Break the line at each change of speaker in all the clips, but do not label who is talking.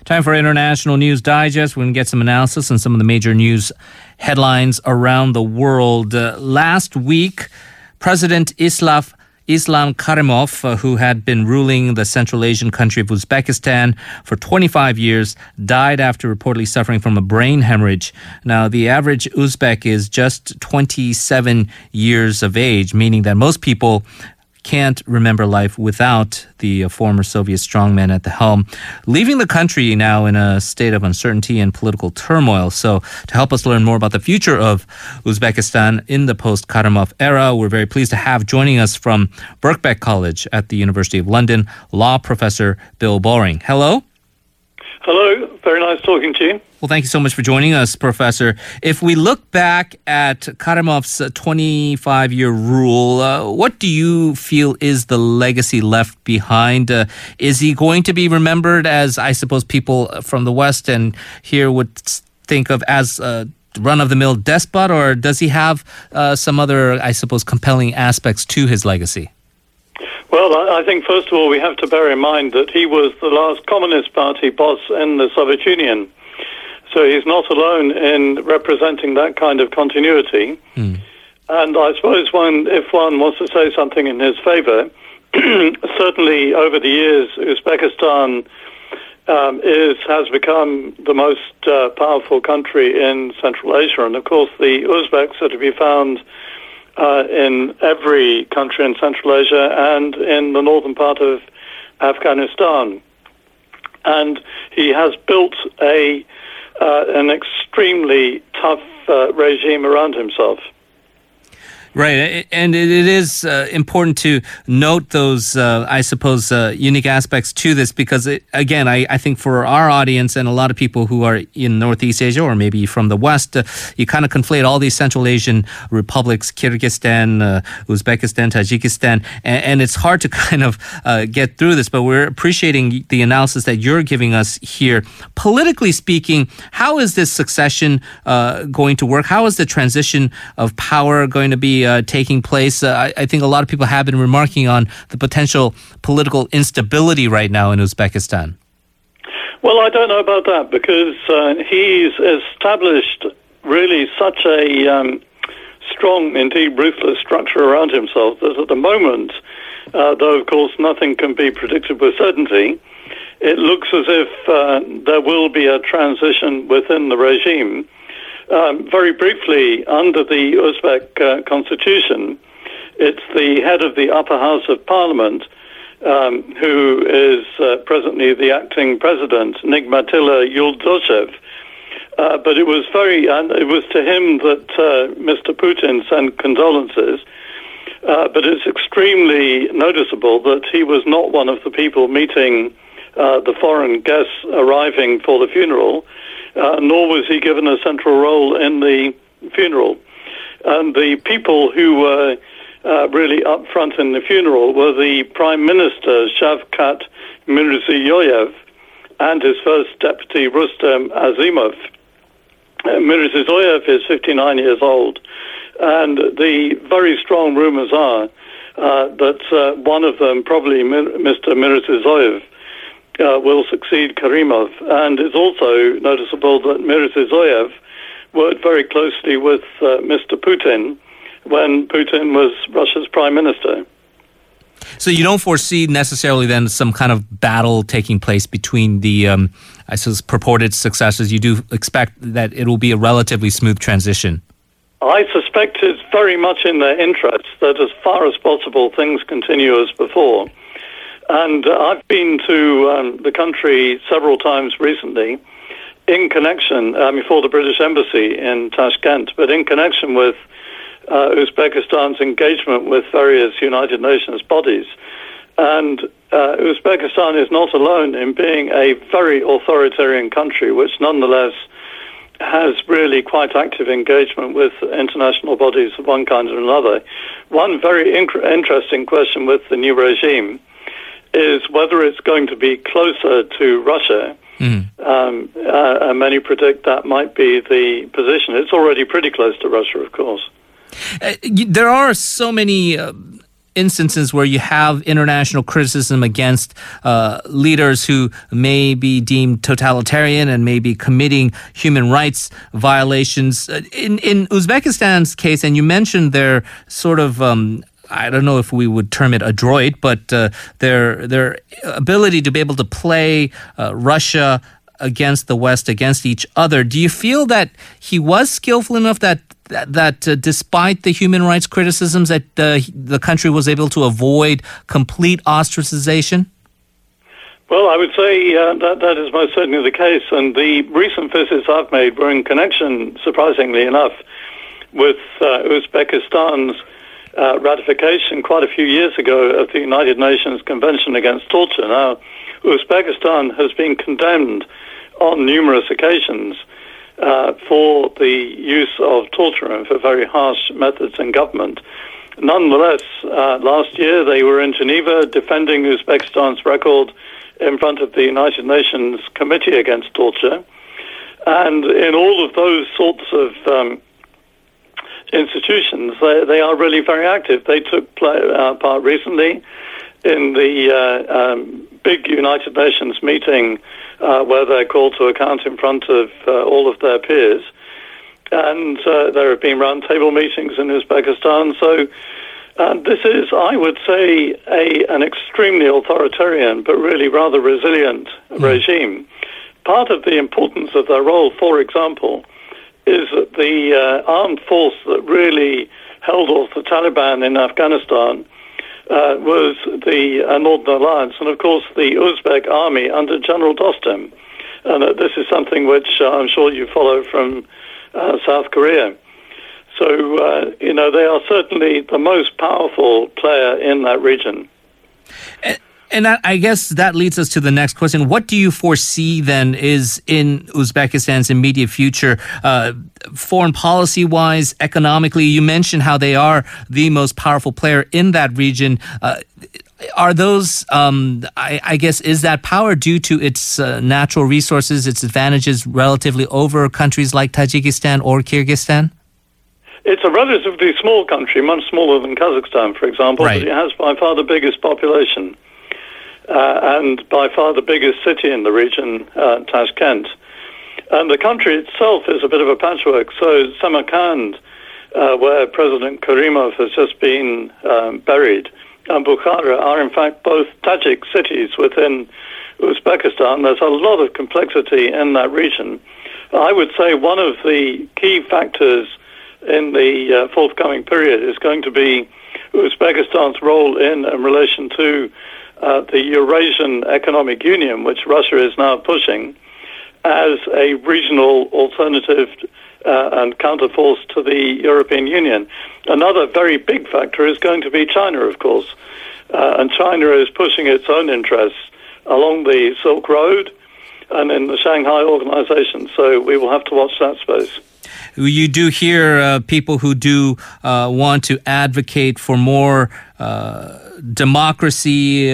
Time for International News Digest. We're going to get some analysis on some of the major news headlines around the world. Last week, President Islam Karimov, who had been ruling the Central Asian country of Uzbekistan for 25 years, died after reportedly suffering from a brain hemorrhage. Now, the average Uzbek is just 27 years of age, meaning that most people can't remember life without the former Soviet strongman at the helm, leaving the country now in a state of uncertainty and political turmoil. So to help us learn more about the future of Uzbekistan in the post-Karimov era, we're very pleased to have joining us from Birkbeck College at the University of London, law professor Bill Boring. Hello.
Hello. Very nice talking to you.
Well, thank you so much for joining us, Professor. If we look back at Karimov's 25-year rule, what do you feel is the legacy left behind? Is he going to be remembered as, I suppose, people from the West and here would think of as a run-of-the-mill despot, or does he have some other, I suppose, compelling aspects to his legacy?
Well, I think, first of all, we have to bear in mind that he was the last Communist Party boss in the Soviet Union. So he's not alone in representing that kind of continuity. And I suppose if one wants to say something in his favor, certainly over the years, Uzbekistan has become the most powerful country in Central Asia. And, of course, the Uzbeks are to be found in every country in Central Asia and in the northern part of Afghanistan. And he has built an extremely tough regime around himself.
Right, and it is important to note those, I suppose, unique aspects to this because, again, I think for our audience and a lot of people who are in Northeast Asia or maybe from the West, you kind of conflate all these Central Asian republics, Kyrgyzstan, Uzbekistan, Tajikistan, and it's hard to kind of get through this, but we're appreciating the analysis that you're giving us here. Politically speaking, how is this succession going to work? How is the transition of power going to be taking place? I think a lot of people have been remarking on the potential political instability right now in Uzbekistan.
Well, I don't know about that because he's established really such a strong, indeed ruthless structure around himself that at the moment, though of course nothing can be predicted with certainty, it looks as if there will be a transition within the regime. Very briefly, under the Uzbek constitution, it's the head of the upper house of parliament who is presently the acting president, Nigmatilla Yuldoshev. But it was to him that Mr. Putin sent condolences. But it's extremely noticeable that he was not one of the people meeting the foreign guests arriving for the funeral. Nor was he given a central role in the funeral. And the people who were really up front in the funeral were the Prime Minister, Shavkat Mirziyoyev, and his first deputy, Rustem Azimov. Mirziyoyev is 59 years old, and the very strong rumors are that one of them, probably Mr. Mirziyoyev, will succeed Karimov. And it's also noticeable that Mirziyoyev worked very closely with Mr. Putin when Putin was Russia's prime minister.
So you don't foresee necessarily then some kind of battle taking place between the, I suppose, purported successors. You do expect that it will be a relatively smooth transition.
I suspect it's very much in their interest that as far as possible things continue as before. And I've been to the country several times recently in connection, for the British Embassy in Tashkent, but in connection with Uzbekistan's engagement with various United Nations bodies. And Uzbekistan is not alone in being a very authoritarian country, which nonetheless has really quite active engagement with international bodies of one kind or another. One very interesting question with the new regime is whether it's going to be closer to Russia. And many predict that might be the position. It's already pretty close to Russia, of course.
There are so many instances where you have international criticism against leaders who may be deemed totalitarian and may be committing human rights violations. In Uzbekistan's case, and you mentioned their sort of I don't know if we would term it adroit, but their ability to be able to play Russia against the West, against each other. Do you feel that he was skillful enough that despite the human rights criticisms that the country was able to avoid complete ostracization?
Well, I would say that is most certainly the case. And the recent visits I've made were in connection, surprisingly enough, with Uzbekistan's ratification quite a few years ago of the United Nations Convention Against Torture. Now, Uzbekistan has been condemned on numerous occasions for the use of torture and for very harsh methods in government. Nonetheless, last year they were in Geneva defending Uzbekistan's record in front of the United Nations Committee Against Torture. And in all of those sorts of institutions, they are really very active. They took part recently in the big United Nations meeting where they're called to account in front of all of their peers. And there have been roundtable meetings in Uzbekistan. So this is, I would say, an extremely authoritarian but really rather resilient regime. Part of the importance of their role, for example, is that the armed force that really held off the Taliban in Afghanistan was the Northern Alliance, and of course the Uzbek army under General Dostum. And this is something which I'm sure you follow from South Korea. So, they are certainly the most powerful player in that region.
And I guess that leads us to the next question. What do you foresee then is in Uzbekistan's immediate future, foreign policy-wise, economically? You mentioned how they are the most powerful player in that region. Are those, I guess, is that power due to its natural resources, its advantages relatively over countries like Tajikistan or Kyrgyzstan?
It's a relatively small country, much smaller than Kazakhstan, for example,
right.
But it has by far the biggest population. And by far the biggest city in the region, Tashkent. And the country itself is a bit of a patchwork. So Samarkand, where President Karimov has just been buried, and Bukhara are in fact both Tajik cities within Uzbekistan. There's a lot of complexity in that region. I would say one of the key factors in the forthcoming period is going to be Uzbekistan's role in relation to the Eurasian Economic Union, which Russia is now pushing as a regional alternative and counterforce to the European Union. Another very big factor is going to be China, of course. And China is pushing its own interests along the Silk Road and in the Shanghai Organization. So we will have to watch that space.
You do hear people who do want to advocate for more democracy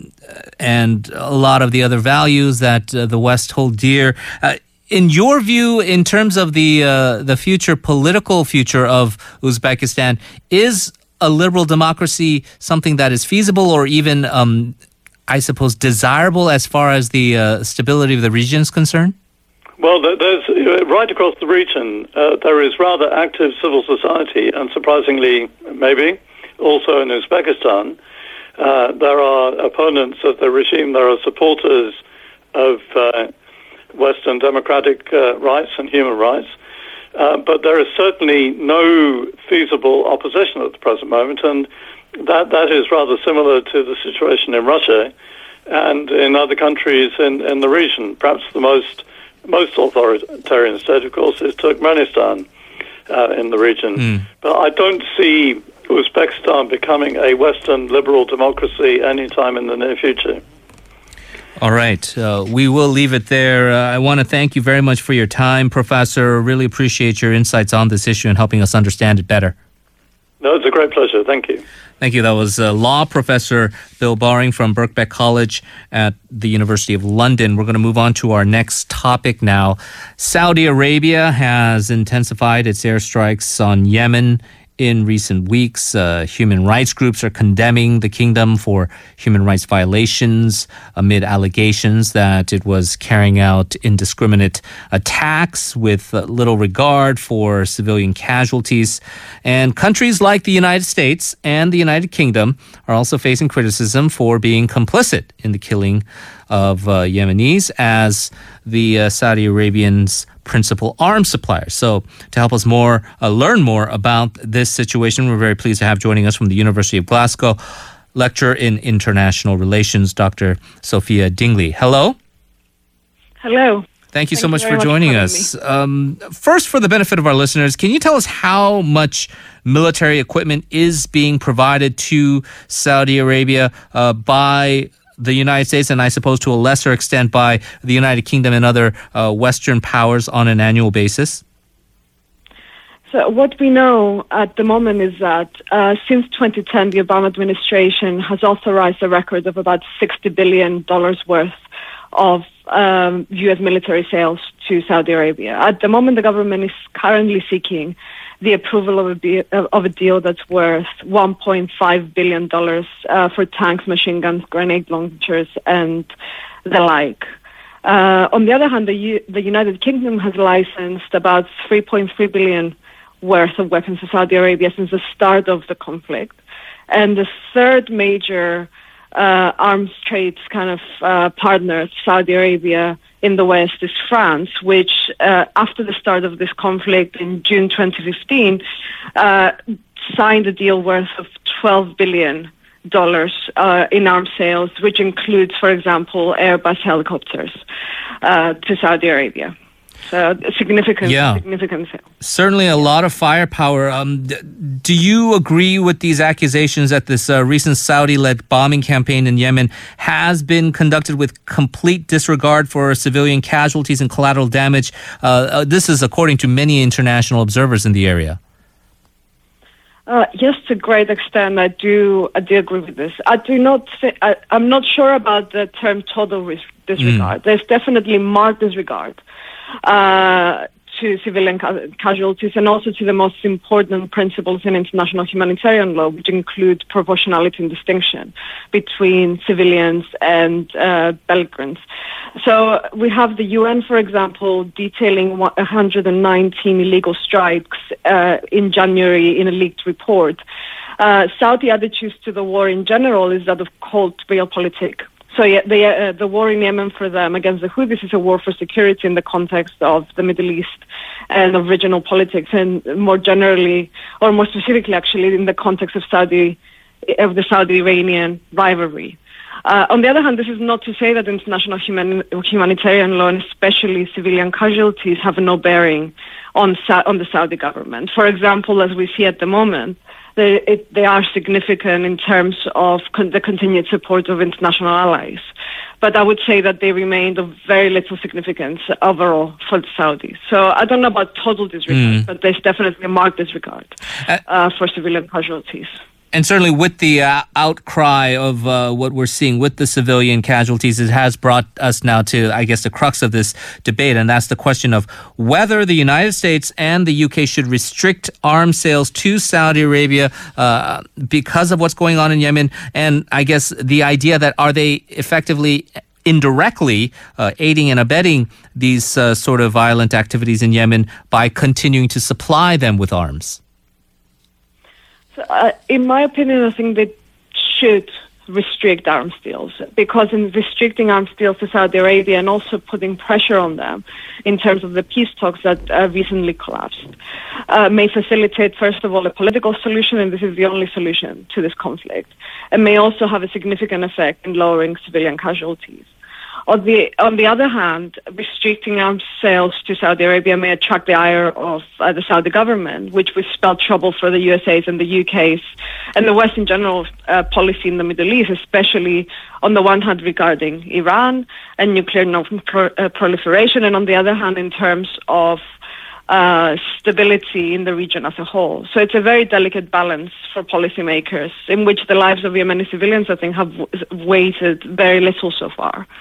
and a lot of the other values that the West hold dear. In your view, in terms of the future, political future of Uzbekistan, is a liberal democracy something that is feasible or even, I suppose, desirable as far as the stability of the region is concerned?
Well, there's right across the region, there is rather active civil society, and surprisingly, maybe, also in Uzbekistan. There are opponents of the regime, there are supporters of Western democratic rights and human rights, but there is certainly no feasible opposition at the present moment, and that is rather similar to the situation in Russia and in other countries in the region. Perhaps the most authoritarian state, of course, is Turkmenistan in the region. But I don't see Uzbekistan becoming a Western liberal democracy anytime in the near future.
All right. We will leave it there. I want to thank you very much for your time, Professor. Really appreciate your insights on this issue and helping us understand it better.
No, it's a great pleasure. Thank you.
Thank you. That was law professor Bill Baring from Birkbeck College at the University of London. We're going to move on to our next topic now. Saudi Arabia has intensified its airstrikes on Yemen in recent weeks. Human rights groups are condemning the kingdom for human rights violations amid allegations that it was carrying out indiscriminate attacks with little regard for civilian casualties. And countries like the United States and the United Kingdom are also facing criticism for being complicit in the killing of Yemenis as the Saudi Arabians' principal arms supplier. So to help us learn more about this situation, we're very pleased to have joining us from the University of Glasgow, lecturer in international relations, Dr. Sophia Dingley. Hello.
Hello.
Thank you so much for joining us. First, for the benefit of our listeners, can you tell us how much military equipment is being provided to Saudi Arabia by the United States, and I suppose to a lesser extent by the United Kingdom and other Western powers on an annual basis?
So what we know at the moment is that since 2010, the Obama administration has authorized a record of about $60 billion worth of U.S. military sales to Saudi Arabia. At the moment, the government is currently seeking the approval of a deal that's worth $1.5 billion for tanks, machine guns, grenade launchers, and the like. On the other hand, the United Kingdom has licensed about $3.3 billion worth of weapons to Saudi Arabia since the start of the conflict. And the third major arms trade kind of partner, Saudi Arabia, in the West is France, which after the start of this conflict in June 2015, signed a deal worth of $12 billion in arms sales, which includes, for example, Airbus helicopters to Saudi Arabia. So significant sale.
Certainly a lot of firepower. Do you agree with these accusations that this recent Saudi-led bombing campaign in Yemen has been conducted with complete disregard for civilian casualties and collateral damage? This is according to many international observers in the area.
Yes, to a great extent, I do agree with this. I'm not sure about the term total disregard. There's definitely marked disregard to civilian casualties and also to the most important principles in international humanitarian law, which include proportionality and distinction between civilians and belligerents. So we have the UN, for example, detailing 119 illegal strikes in January in a leaked report. Saudi attitudes to the war in general is that of cold realpolitik. So the war in Yemen for them against the Houthis is a war for security in the context of the Middle East and of regional politics, and more generally, or more specifically, actually, in the context of the Saudi-Iranian rivalry. On the other hand, this is not to say that international humanitarian law, and especially civilian casualties, have no bearing on the Saudi government. For example, as we see at the moment, they are significant in terms of the continued support of international allies. But I would say that they remained of very little significance overall for the Saudis. So I don't know about total disregard, but there's definitely a marked disregard for civilian casualties.
And certainly with the outcry of what we're seeing with the civilian casualties, it has brought us now to, I guess, the crux of this debate, and that's the question of whether the United States and the UK should restrict arms sales to Saudi Arabia because of what's going on in Yemen, and I guess the idea that are they effectively indirectly aiding and abetting these sort of violent activities in Yemen by continuing to supply them with arms?
In my opinion, I think they should restrict arms deals, because in restricting arms deals to Saudi Arabia and also putting pressure on them in terms of the peace talks that recently collapsed may facilitate, first of all, a political solution, and this is the only solution to this conflict, and may also have a significant effect in lowering civilian casualties. On the other hand, restricting arms sales to Saudi Arabia may attract the ire of the Saudi government, which would spell trouble for the USA's and the UK's and the West in general policy in the Middle East, especially on the one hand regarding Iran and nuclear non-proliferation, and on the other hand in terms of stability in the region as a whole. So it's a very delicate balance for policymakers in which the lives of Yemeni civilians, I think, have weighted very little so far.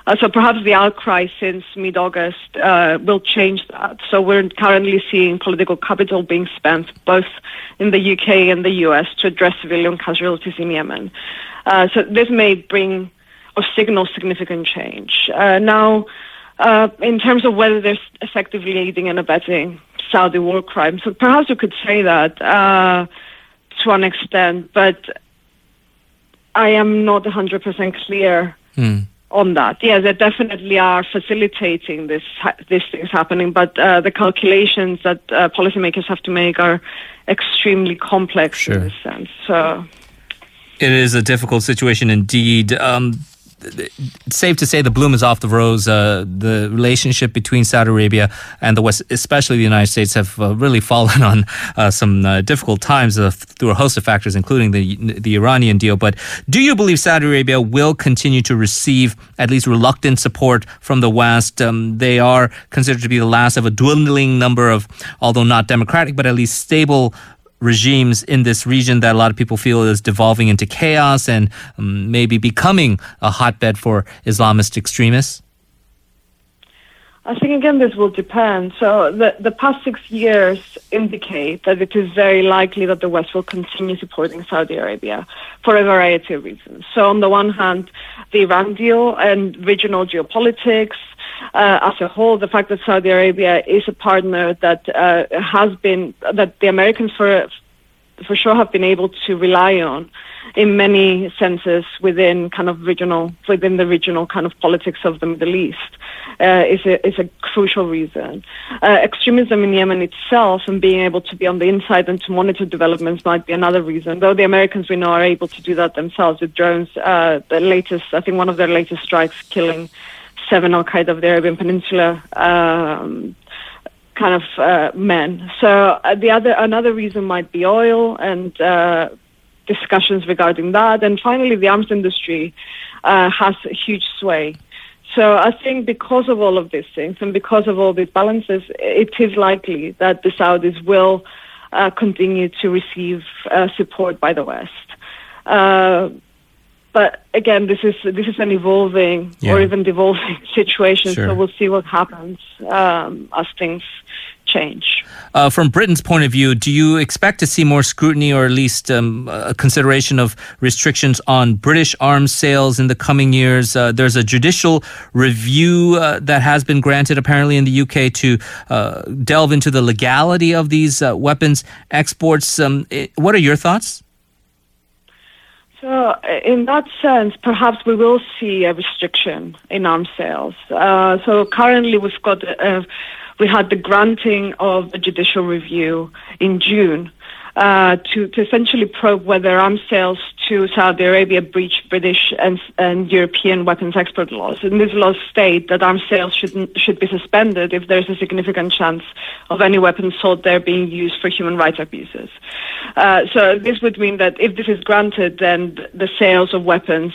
So perhaps the outcry since mid-August will change that. So we're currently seeing political capital being spent both in the UK and the US to address civilian casualties in Yemen. So this may bring or signal significant change. Now, in terms of whether there's effectively aiding and abetting Saudi war crimes, so perhaps we could say that to an extent, but I am not 100% clear on that. Yeah, they definitely are facilitating these things happening, but the calculations that policymakers have to make are extremely complex in this sense. So
it is a difficult situation indeed. It's safe to say the bloom is off the rose. The relationship between Saudi Arabia and the West, especially the United States, have really fallen on some difficult times through a host of factors, including the Iranian deal. But do you believe Saudi Arabia will continue to receive at least reluctant support from the West? They are considered to be the last of a dwindling number of, although not democratic, but at least stable regimes in this region that a lot of people feel is devolving into chaos and maybe becoming a hotbed for Islamist extremists?
I think, again, this will depend. So the past 6 years indicate that it is very likely that the West will continue supporting Saudi Arabia for a variety of reasons. So on the one hand, the Iran deal and regional geopolitics, as a whole, the fact that Saudi Arabia is a partner that that the Americans for sure have been able to rely on in many senses within the regional kind of politics of the Middle East, is a crucial reason. Extremism in Yemen itself and being able to be on the inside and to monitor developments might be another reason, though the Americans we know are able to do that themselves with drones. I think one of their latest strikes killing 7 Al-Qaeda of the Arabian Peninsula men. So another reason might be oil and discussions regarding that. And finally, the arms industry has a huge sway. So I think because of all of these things and because of all these balances, it is likely that the Saudis will continue to receive support by the West. But again, this is an evolving or even devolving situation, so we'll see what happens as things change.
From Britain's point of view, do you expect to see more scrutiny or at least a consideration of restrictions on British arms sales in the coming years? There's a judicial review that has been granted apparently in the UK to delve into the legality of these weapons exports. What are your thoughts?
So in that sense, perhaps we will see a restriction in arms sales. So currently we had the granting of a judicial review in June to essentially probe whether arms sales to Saudi Arabia breach British and European weapons export laws. And these laws state that arms sales should be suspended if there's a significant chance of any weapons sold there being used for human rights abuses. So this would mean that if this is granted, then the sales of weapons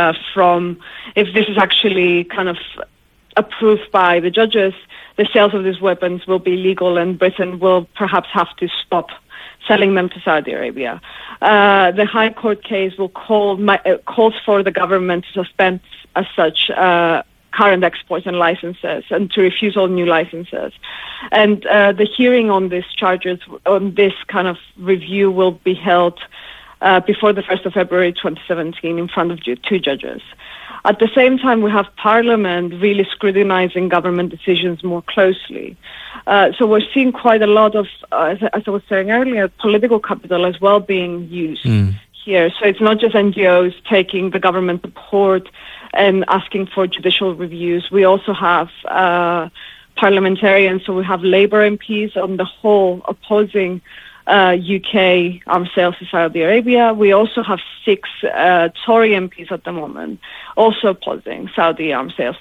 if this is actually kind of approved by the judges, the sales of these weapons will be legal and Britain will perhaps have to stop selling them to Saudi Arabia. The High Court case calls for the government to suspend as such current exports and licenses and to refuse all new licenses. And the hearing on these charges, on this kind of review, will be held before the 1st of February 2017 in front of 2 judges. At the same time, we have Parliament really scrutinizing government decisions more closely. So we're seeing quite a lot of, as I was saying earlier, political capital as well being used here. So it's not just NGOs taking the government to court and asking for judicial reviews. We also have parliamentarians, so we have Labour MPs on the whole opposing UK arms sales to Saudi Arabia. We also have 6 Tory MPs at the moment also opposing Saudi arms sales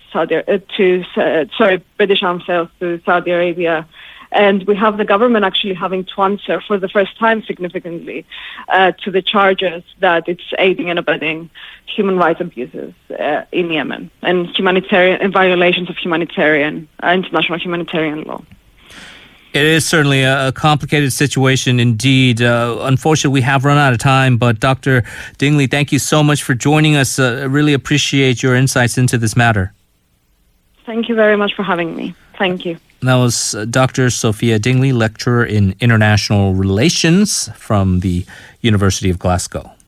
British arms sales to Saudi Arabia. And we have the government actually having to answer for the first time significantly to the charges that it's aiding and abetting human rights abuses in Yemen and violations of international humanitarian law.
It is certainly a complicated situation indeed. Unfortunately, we have run out of time, but Dr. Dingley, thank you so much for joining us. I really appreciate your insights into this matter.
Thank you very much for having me. Thank you.
That was Dr. Sophia Dingley, lecturer in international relations from the University of Glasgow.